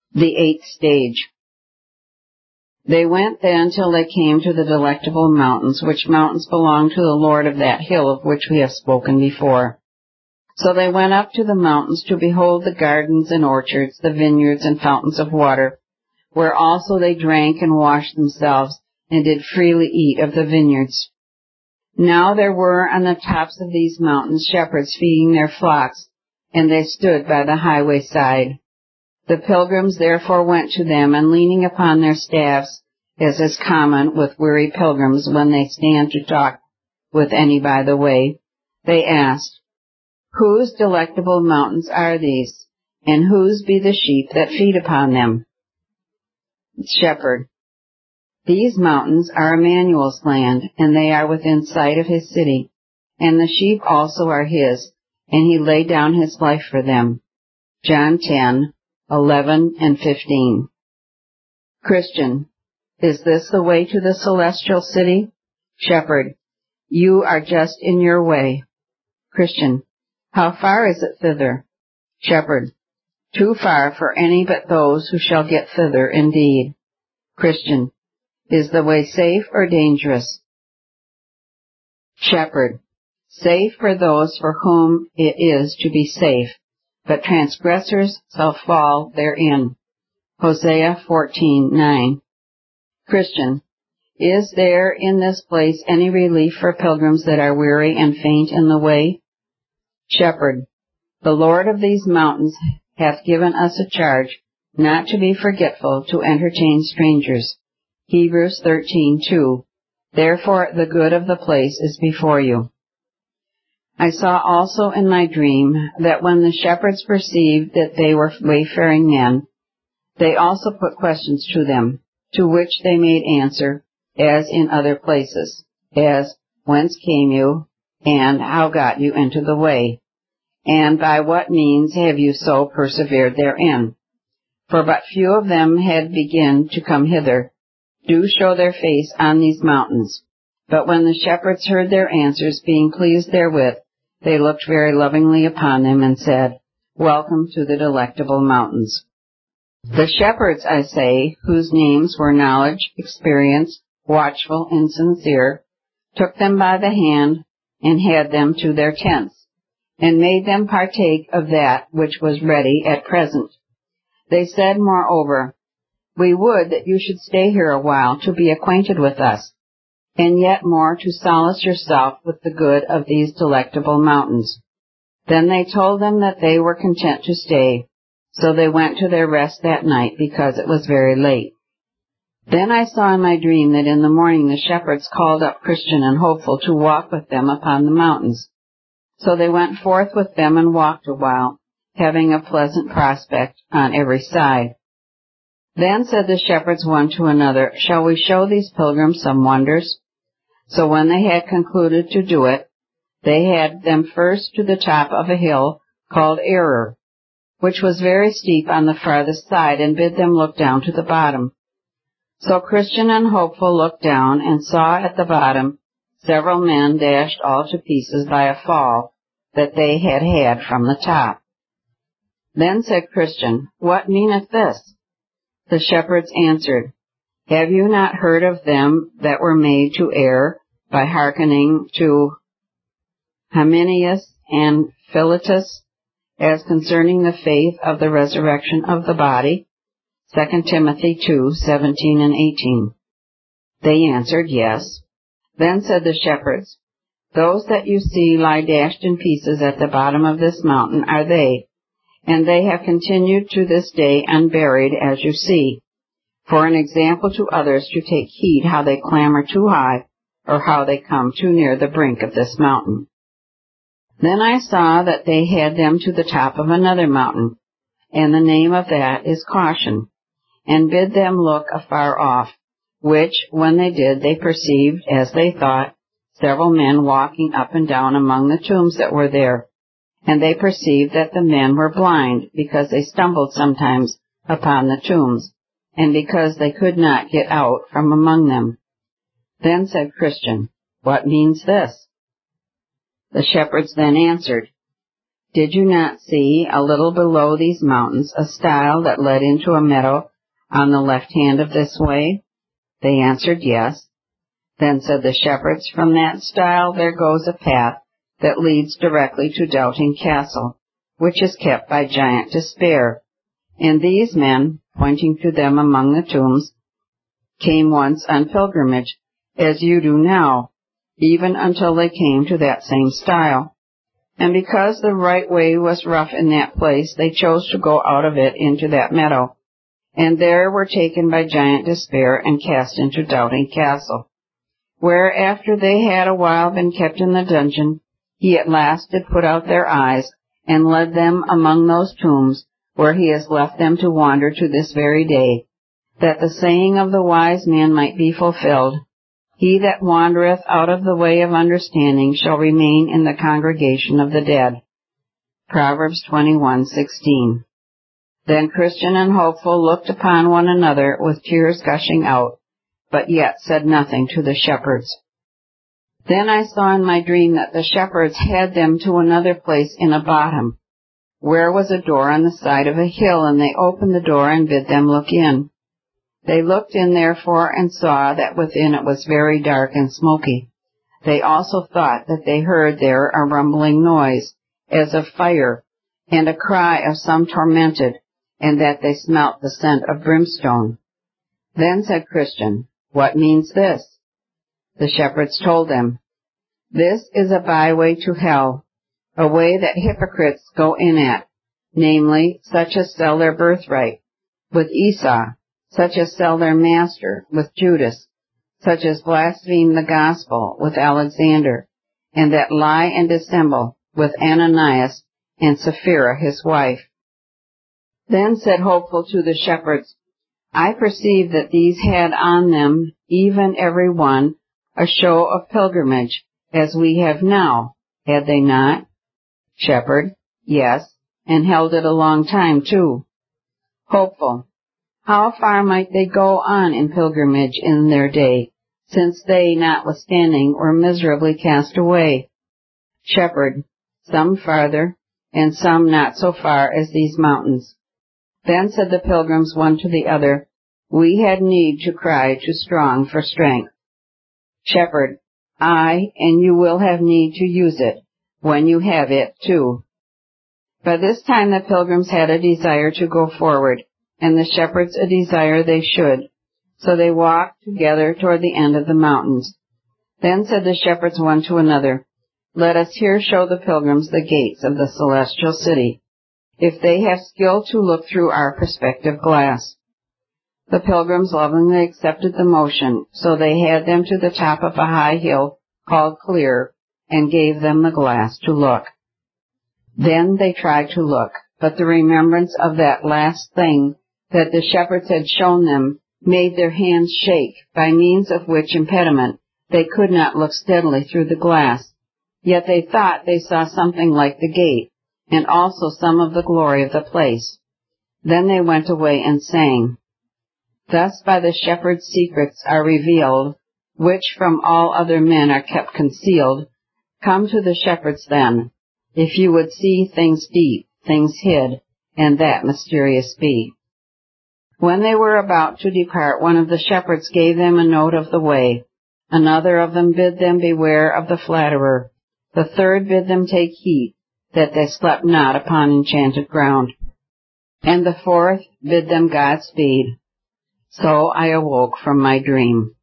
The eighth stage. They went then till they came to the Delectable Mountains, which mountains belong to the Lord of that hill of which we have spoken before. So they went up to the mountains to behold the gardens and orchards, the vineyards and fountains of water, where also they drank and washed themselves, and did freely eat of the vineyards. Now there were on the tops of these mountains shepherds feeding their flocks, and they stood by the highway side. The pilgrims therefore went to them, and leaning upon their staffs, as is common with weary pilgrims when they stand to talk with any by the way, they asked, Whose delectable mountains are these, and whose be the sheep that feed upon them? Shepherd. These mountains are Emmanuel's land, and they are within sight of his city, and the sheep also are his, and he laid down his life for them. John 10:11 and 15. Christian. Is this the way to the celestial city? Shepherd. You are just in your way. Christian. How far is it thither? Shepherd. Too far for any but those who shall get thither indeed. Christian. Is the way safe or dangerous? Shepherd. Safe for those for whom it is to be safe, but transgressors shall fall therein. Hosea 14:9. Christian. Is there in this place any relief for pilgrims that are weary and faint in the way? Shepherd. The Lord of these mountains hath given us a charge not to be forgetful to entertain strangers. Hebrews 13:2. Therefore the good of the place is before you. I saw also in my dream that when the shepherds perceived that they were wayfaring men, they also put questions to them, to which they made answer, as in other places, as, Whence came you, and how got you into the way, and by what means have you so persevered therein? For but few of them had begun to come hither, do show their face on these mountains. But when the shepherds heard their answers, being pleased therewith, they looked very lovingly upon them, and said, Welcome to the Delectable Mountains. The shepherds, I say, whose names were Knowledge, Experience, Watchful, and Sincere, took them by the hand, and had them to their tents, and made them partake of that which was ready at present. They said, moreover, We would that you should stay here a while to be acquainted with us, and yet more to solace yourself with the good of these delectable mountains. Then they told them that they were content to stay, so they went to their rest that night, because it was very late. Then I saw in my dream that in the morning the shepherds called up Christian and Hopeful to walk with them upon the mountains. So they went forth with them and walked a while, having a pleasant prospect on every side. Then said the shepherds one to another, Shall we show these pilgrims some wonders? So when they had concluded to do it, they had them first to the top of a hill called Error, which was very steep on the farthest side, and bid them look down to the bottom. So Christian and Hopeful looked down, and saw at the bottom several men dashed all to pieces by a fall that they had had from the top. Then said Christian, What meaneth this? The shepherds answered, Have you not heard of them that were made to err by hearkening to Hymenaeus and Philetus, as concerning the faith of the resurrection of the body? 2 Timothy 2:17 and 18. They answered, Yes. Then said the shepherds, Those that you see lie dashed in pieces at the bottom of this mountain are they, and they have continued to this day unburied, as you see, for an example to others to take heed how they clamber too high, or how they come too near the brink of this mountain. Then I saw that they had them to the top of another mountain, and the name of that is Caution, and bid them look afar off, which, when they did, they perceived, as they thought, several men walking up and down among the tombs that were there. And they perceived that the men were blind, because they stumbled sometimes upon the tombs, and because they could not get out from among them. Then said Christian, What means this? The shepherds then answered, Did you not see, a little below these mountains, a stile that led into a meadow on the left hand of this way? They answered, Yes. Then said the shepherds, From that stile there goes a path that leads directly to Doubting Castle, which is kept by Giant Despair. And these men, pointing to them among the tombs, came once on pilgrimage, as you do now, even until they came to that same stile. And because the right way was rough in that place, they chose to go out of it into that meadow, and there were taken by Giant Despair and cast into Doubting Castle, where after they had a while been kept in the dungeon, he at last did put out their eyes, and led them among those tombs, where he has left them to wander to this very day, that the saying of the wise man might be fulfilled, He that wandereth out of the way of understanding shall remain in the congregation of the dead. Proverbs 21:16. Then Christian and Hopeful looked upon one another with tears gushing out, but yet said nothing to the shepherds. Then I saw in my dream that the shepherds had them to another place in a bottom, where was a door on the side of a hill, and they opened the door and bid them look in. They looked in therefore and saw that within it was very dark and smoky. They also thought that they heard there a rumbling noise, as of fire, and a cry of some tormented, and that they smelt the scent of brimstone. Then said Christian, What means this? The shepherds told them, This is a byway to hell, a way that hypocrites go in at, namely, such as sell their birthright, with Esau, such as sell their master, with Judas, such as blaspheme the gospel, with Alexander, and that lie and dissemble, with Ananias and Sapphira his wife. Then said Hopeful to the shepherds, I perceive that these had on them, even every one, a show of pilgrimage, as we have now, had they not? Shepherd, Yes, and held it a long time too. Hopeful, How far might they go on in pilgrimage in their day, since they, notwithstanding, were miserably cast away? Shepherd, Some farther, and some not so far as these mountains. Then said the pilgrims one to the other, We had need to cry to strong for strength. Shepherd, Aye, and you will have need to use it, when you have it too. By this time the pilgrims had a desire to go forward, and the shepherds a desire they should. So they walked together toward the end of the mountains. Then said the shepherds one to another, Let us here show the pilgrims the gates of the celestial city, if they have skill to look through our perspective glass. The pilgrims lovingly accepted the motion, so they had them to the top of a high hill called Clear, and gave them the glass to look. Then they tried to look, but the remembrance of that last thing that the shepherds had shown them made their hands shake, by means of which impediment they could not look steadily through the glass. Yet they thought they saw something like the gate, and also some of the glory of the place. Then they went away and sang, Thus by the shepherds secrets are revealed, which from all other men are kept concealed. Come to the shepherds then, if you would see things deep, things hid, and that mysterious be. When they were about to depart, one of the shepherds gave them a note of the way. Another of them bid them beware of the flatterer. The third bid them take heed, that they slept not upon enchanted ground. And the fourth bid them Godspeed. So I awoke from my dream.